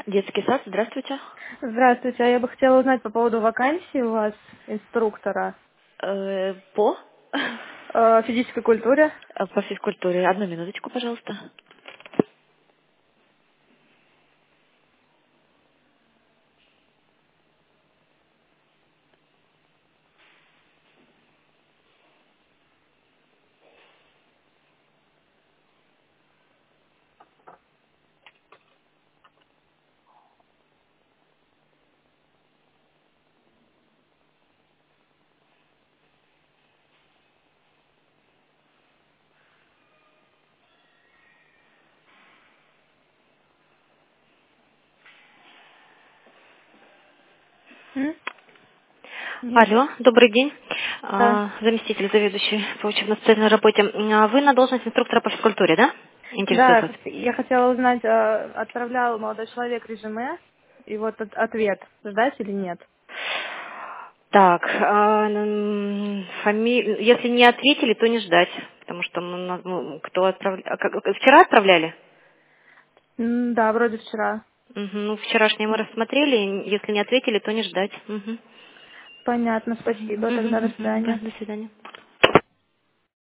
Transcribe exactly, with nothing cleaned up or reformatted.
Детский сад, здравствуйте. Здравствуйте, а я бы хотела узнать по поводу вакансии у вас, инструктора Э, по? э, физической культуре. Э, По физкультуре. Одну минуточку, пожалуйста. М? Нет. Алло, добрый день. Да. А, Заместитель заведующий по учебно-специальной работе. А Вы на должность инструктора по физкультуре, да? Интересует Да, вас? я хотела узнать, э, отправлял молодой человек резюме, и вот от- ответ, ждать или нет? Так, а, м, фами- если не ответили, то не ждать, потому что мы на- ну, кто отправлял... Вчера отправляли? М, Да, вроде вчера. Мгм, ну, вчерашнее мы рассмотрели, если не ответили, то не ждать. Мгм. Понятно, Мгм, спасибо, мгм, тогда до мгм. Да, свидания. до свидания.